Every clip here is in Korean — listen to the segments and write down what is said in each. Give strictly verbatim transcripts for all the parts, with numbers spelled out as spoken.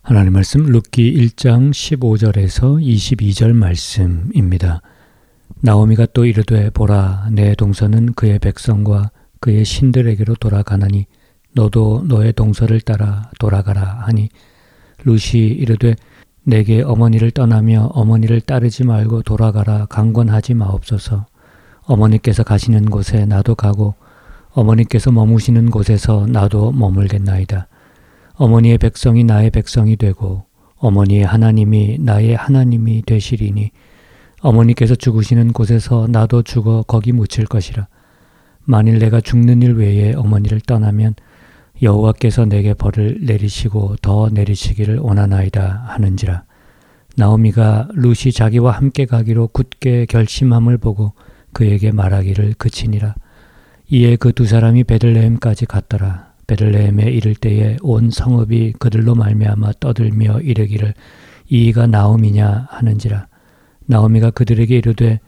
하나님 말씀 룻기 일 장 십오 절에서 이십이 절 말씀입니다. 나오미가 또 이르되 보라 내 동서는 그의 백성과 그의 신들에게로 돌아가나니 너도 너의 동서를 따라 돌아가라 하니 룻이 이르되 내게 어머니를 떠나며 어머니를 따르지 말고 돌아가라 강권하지 마옵소서. 어머니께서 가시는 곳에 나도 가고 어머니께서 머무시는 곳에서 나도 머물겠나이다. 어머니의 백성이 나의 백성이 되고 어머니의 하나님이 나의 하나님이 되시리니 어머니께서 죽으시는 곳에서 나도 죽어 거기 묻힐 것이라. 만일 내가 죽는 일 외에 어머니를 떠나면 여호와께서 내게 벌을 내리시고 더 내리시기를 원하나이다 하는지라. 나오미가 룻이 자기와 함께 가기로 굳게 결심함을 보고 그에게 말하기를 그치니라. 이에 그 두 사람이 베들레헴까지 갔더라. 베들레헴에 이를 때에 온 성읍이 그들로 말미암아 떠들며 이르기를 이가 나오미냐 하는지라. 나오미가 그들에게 이르되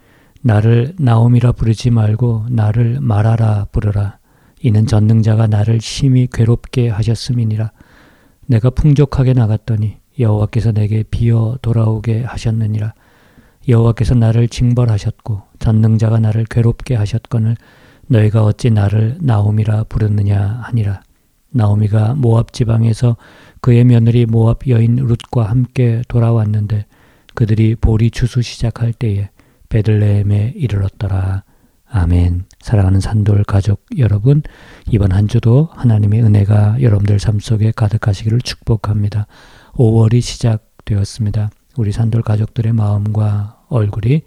나를 나오미라 부르지 말고 나를 마라라 부르라. 이는 전능자가 나를 심히 괴롭게 하셨음이니라. 내가 풍족하게 나갔더니 여호와께서 내게 비어 돌아오게 하셨느니라. 여호와께서 나를 징벌하셨고 전능자가 나를 괴롭게 하셨거늘 너희가 어찌 나를 나오미라 부르느냐 하니라. 나오미가 모압 지방에서 그의 며느리 모압 여인 룻과 함께 돌아왔는데 그들이 보리 추수 시작할 때에 베들레헴에 이르렀더라. 아멘. 사랑하는 산돌 가족 여러분, 이번 한 주도 하나님의 은혜가 여러분들 삶 속에 가득하시기를 축복합니다. 오월이 시작되었습니다. 우리 산돌 가족들의 마음과 얼굴이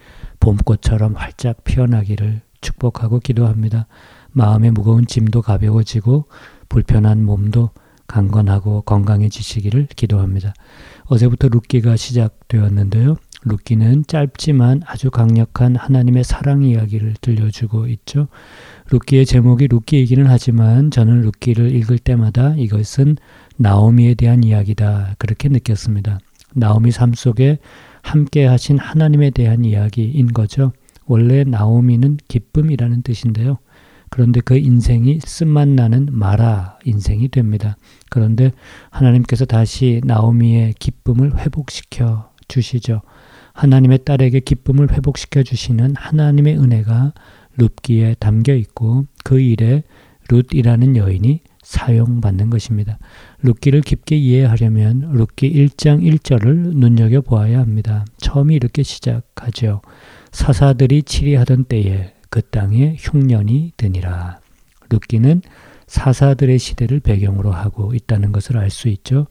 봄꽃처럼 활짝 피어나기를 축복하고 기도합니다. 마음의 무거운 짐도 가벼워지고 불편한 몸도 강건하고 건강해지시기를 기도합니다. 어제부터 룻기가 시작되었는데요. 룻기는 짧지만 아주 강력한 하나님의 사랑 이야기를 들려주고 있죠. 룻기의 제목이 룻기이기는 하지만 저는 룻기를 읽을 때마다 이것은 나오미에 대한 이야기다 그렇게 느꼈습니다. 나오미 삶 속에 함께 하신 하나님에 대한 이야기인 거죠. 원래 나오미는 기쁨이라는 뜻인데요. 그런데 그 인생이 쓴맛 나는 마라 인생이 됩니다. 그런데 하나님께서 다시 나오미의 기쁨을 회복시켜 주시죠. 하나님의 딸에게 기쁨을 회복시켜 주시는 하나님의 은혜가 룻기에 담겨 있고 그 일에 룻이라는 여인이 사용받는 것입니다. 룻기를 깊게 이해하려면 룻기 일 장 일 절을 눈여겨보아야 합니다. 처음이 이렇게 시작하죠. 사사들이 치리하던 때에 그 땅에 흉년이 드니라. 룻기는 사사들의 시대를 배경으로 하고 있다는 것을 알 수 있죠.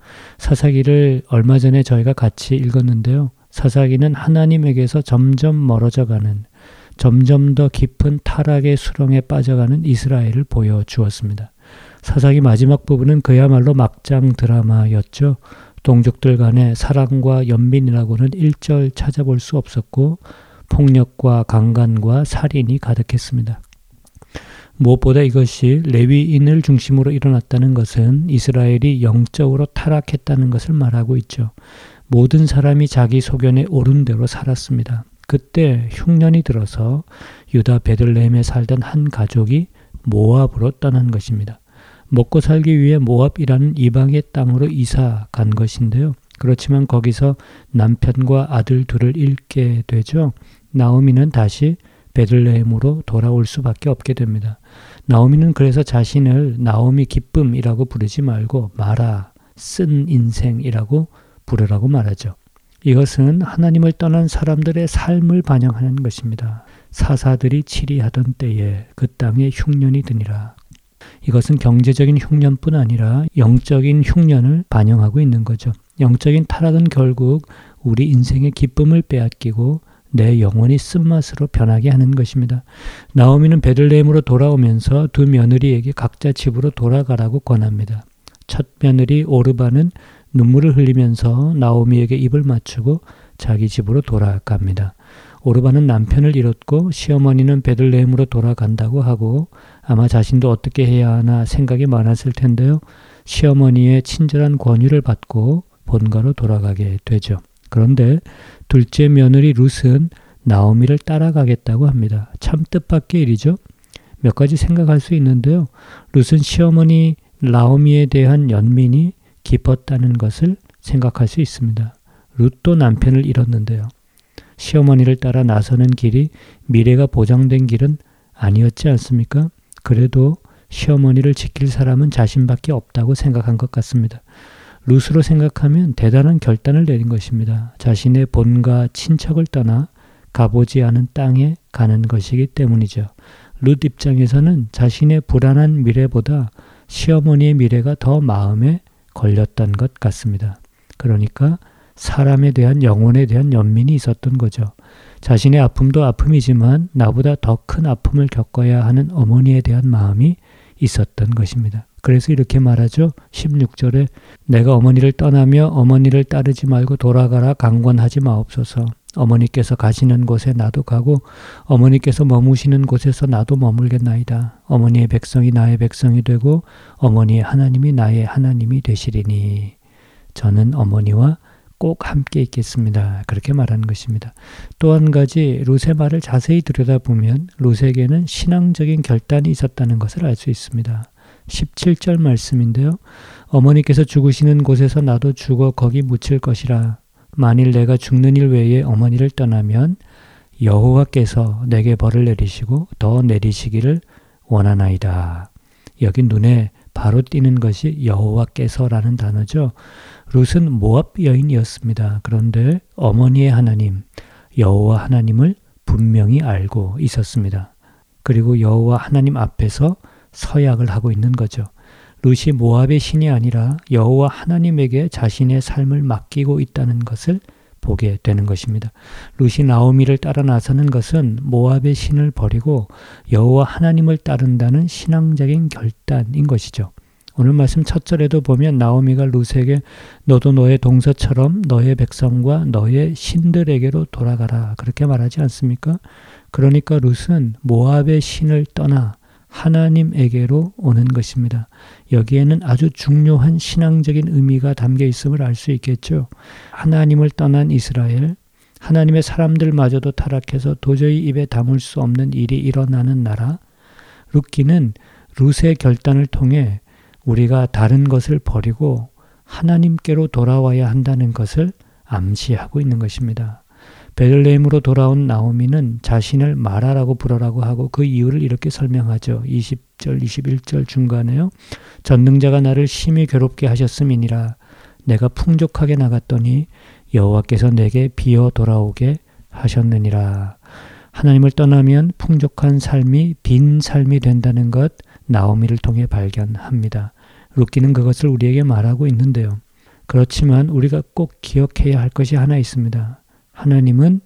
사사기를 얼마 전에 저희가 같이 읽었는데요. 사사기는 하나님에게서 점점 멀어져가는, 점점 더 깊은 타락의 수렁에 빠져가는 이스라엘을 보여주었습니다. 사사기 마지막 부분은 그야말로 막장 드라마였죠. 동족들 간의 사랑과 연민이라고는 일절 찾아볼 수 없었고 폭력과 강간과 살인이 가득했습니다. 무엇보다 이것이 레위인을 중심으로 일어났다는 것은 이스라엘이 영적으로 타락했다는 것을 말하고 있죠. 모든 사람이 자기 소견에 옳은 대로 살았습니다. 그때 흉년이 들어서 유다 베들레헴에 살던 한 가족이 모압으로 떠난 것입니다. 먹고 살기 위해 모압이라는 이방의 땅으로 이사 간 것인데요. 그렇지만 거기서 남편과 아들 둘을 잃게 되죠. 나오미는 다시 베들레헴으로 돌아올 수밖에 없게 됩니다. 나오미는 그래서 자신을 나오미 기쁨이라고 부르지 말고 마라, 쓴 인생이라고 부르라고 말하죠. 이것은 하나님을 떠난 사람들의 삶을 반영하는 것입니다. 사사들이 치리하던 때에 그 땅에 흉년이 드니라. 이것은 경제적인 흉년뿐 아니라 영적인 흉년을 반영하고 있는 거죠. 영적인 타락은 결국 우리 인생의 기쁨을 빼앗기고 내 영혼이 쓴맛으로 변하게 하는 것입니다. 나오미는 베들레헴으로 돌아오면서 두 며느리에게 각자 집으로 돌아가라고 권합니다. 첫 며느리 오르바는 눈물을 흘리면서 나오미에게 입을 맞추고 자기 집으로 돌아갑니다. 오르바는 남편을 잃었고 시어머니는 베들레헴으로 돌아간다고 하고 아마 자신도 어떻게 해야 하나 생각이 많았을 텐데요. 시어머니의 친절한 권유를 받고 본가로 돌아가게 되죠. 그런데 둘째 며느리 룻은 나오미를 따라가겠다고 합니다. 참 뜻밖의 일이죠. 몇 가지 생각할 수 있는데요. 룻은 시어머니 나오미에 대한 연민이 깊었다는 것을 생각할 수 있습니다. 룻도 남편을 잃었는데요. 시어머니를 따라 나서는 길이 미래가 보장된 길은 아니었지 않습니까? 그래도 시어머니를 지킬 사람은 자신밖에 없다고 생각한 것 같습니다. 룻으로 생각하면 대단한 결단을 내린 것입니다. 자신의 본가 친척을 떠나 가보지 않은 땅에 가는 것이기 때문이죠. 룻 입장에서는 자신의 불안한 미래보다 시어머니의 미래가 더 마음에 걸렸던 것 같습니다. 그러니까 사람에 대한 영혼에 대한 연민이 있었던 거죠. 자신의 아픔도 아픔이지만 나보다 더 큰 아픔을 겪어야 하는 어머니에 대한 마음이 있었던 것입니다. 그래서 이렇게 말하죠. 십육 절에 내가 어머니를 떠나며 어머니를 따르지 말고 돌아가라 강권하지 마옵소서. 어머니께서 가시는 곳에 나도 가고 어머니께서 머무시는 곳에서 나도 머물겠나이다. 어머니의 백성이 나의 백성이 되고 어머니의 하나님이 나의 하나님이 되시리니 저는 어머니와 꼭 함께 있겠습니다. 그렇게 말하는 것입니다. 또 한 가지 룻의 말을 자세히 들여다보면 룻에게는 신앙적인 결단이 있었다는 것을 알 수 있습니다. 십칠 절 말씀인데요. 어머니께서 죽으시는 곳에서 나도 죽어 거기 묻힐 것이라. 만일 내가 죽는 일 외에 어머니를 떠나면 여호와께서 내게 벌을 내리시고 더 내리시기를 원하나이다. 여기 눈에 바로 띄는 것이 여호와께서라는 단어죠. 룻은 모압 여인이었습니다. 그런데 어머니의 하나님, 여호와 하나님을 분명히 알고 있었습니다. 그리고 여호와 하나님 앞에서 서약을 하고 있는 거죠. 룻이 모압의 신이 아니라 여호와 하나님에게 자신의 삶을 맡기고 있다는 것을 보게 되는 것입니다. 룻이 나오미를 따라 나서는 것은 모압의 신을 버리고 여호와 하나님을 따른다는 신앙적인 결단인 것이죠. 오늘 말씀 첫 절에도 보면 나오미가 룻에게 너도 너의 동서처럼 너의 백성과 너의 신들에게로 돌아가라 그렇게 말하지 않습니까? 그러니까 룻은 모압의 신을 떠나 하나님에게로 오는 것입니다. 여기에는 아주 중요한 신앙적인 의미가 담겨 있음을 알 수 있겠죠. 하나님을 떠난 이스라엘, 하나님의 사람들마저도 타락해서 도저히 입에 담을 수 없는 일이 일어나는 나라. 룻기는 룻의 결단을 통해 우리가 다른 것을 버리고 하나님께로 돌아와야 한다는 것을 암시하고 있는 것입니다. 베들레헴으로 돌아온 나오미는 자신을 마라라고 부르라고 하고 그 이유를 이렇게 설명하죠. 이십 절, 이십일 절 중간에요. 전능자가 나를 심히 괴롭게 하셨음이니라. 내가 풍족하게 나갔더니 여호와께서 내게 비어 돌아오게 하셨느니라. 하나님을 떠나면 풍족한 삶이 빈 삶이 된다는 것 나오미를 통해 발견합니다. 룻기는 그것을 우리에게 말하고 있는데요. 그렇지만 우리가 꼭 기억해야 할 것이 하나 있습니다. 하나님은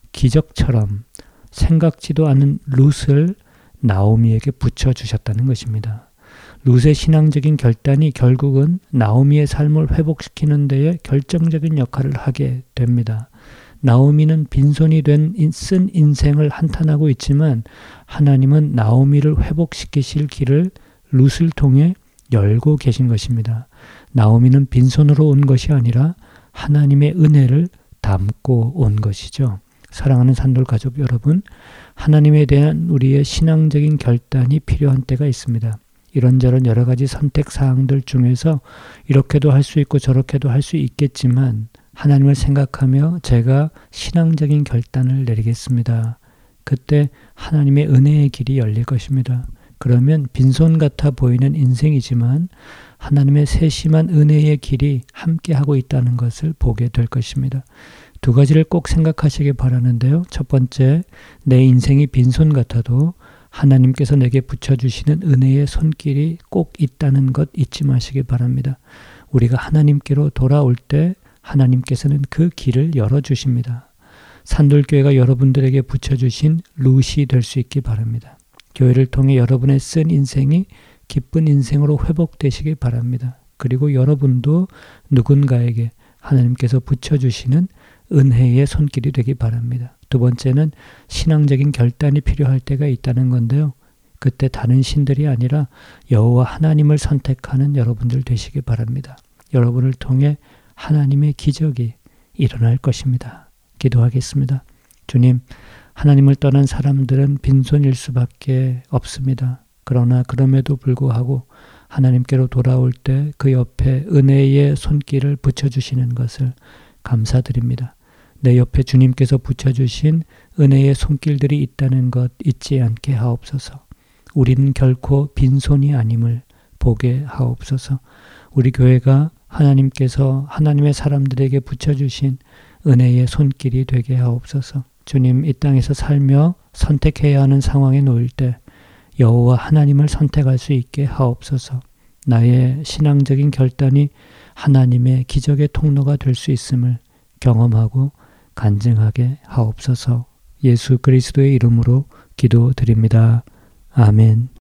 기적처럼 생각지도 않은 룻을 나오미에게 붙여주셨다는 것입니다. 룻의 신앙적인 결단이 결국은 나오미의 삶을 회복시키는 데에 결정적인 역할을 하게 됩니다. 나오미는 빈손이 된 쓴 인생을 한탄하고 있지만 하나님은 나오미를 회복시키실 길을 룻을 통해 열고 계신 것입니다. 나오미는 빈손으로 온 것이 아니라 하나님의 은혜를 담고 온 것이죠. 사랑하는 산돌 가족 여러분, 하나님에 대한 우리의 신앙적인 결단이 필요한 때가 있습니다. 이런저런 여러 가지 선택 사항들 중에서 이렇게도 할 수 있고 저렇게도 할 수 있겠지만 하나님을 생각하며 제가 신앙적인 결단을 내리겠습니다. 그때 하나님의 은혜의 길이 열릴 것입니다. 그러면 빈손 같아 보이는 인생이지만 하나님의 세심한 은혜의 길이 함께하고 있다는 것을 보게 될 것입니다. 두 가지를 꼭 생각하시기 바라는데요. 첫 번째, 내 인생이 빈손 같아도 하나님께서 내게 붙여주시는 은혜의 손길이 꼭 있다는 것 잊지 마시기 바랍니다. 우리가 하나님께로 돌아올 때 하나님께서는 그 길을 열어주십니다. 산돌교회가 여러분들에게 붙여주신 룻이 될 수 있기 바랍니다. 교회를 통해 여러분의 쓴 인생이 기쁜 인생으로 회복되시기 바랍니다. 그리고 여러분도 누군가에게 하나님께서 붙여주시는 은혜의 손길이 되기 바랍니다. 두 번째는 신앙적인 결단이 필요할 때가 있다는 건데요. 그때 다른 신들이 아니라 여호와 하나님을 선택하는 여러분들 되시기 바랍니다. 여러분을 통해 하나님의 기적이 일어날 것입니다. 기도하겠습니다. 주님, 하나님을 떠난 사람들은 빈손일 수밖에 없습니다. 그러나 그럼에도 불구하고 하나님께로 돌아올 때 그 옆에 은혜의 손길을 붙여주시는 것을 감사드립니다. 내 옆에 주님께서 붙여주신 은혜의 손길들이 있다는 것 잊지 않게 하옵소서. 우리는 결코 빈손이 아님을 보게 하옵소서. 우리 교회가 하나님께서 하나님의 사람들에게 붙여주신 은혜의 손길이 되게 하옵소서. 주님, 이 땅에서 살며 선택해야 하는 상황에 놓일 때 여호와 하나님을 선택할 수 있게 하옵소서. 나의 신앙적인 결단이 하나님의 기적의 통로가 될 수 있음을 경험하고 간증하게 하옵소서. 예수 그리스도의 이름으로 기도드립니다. 아멘.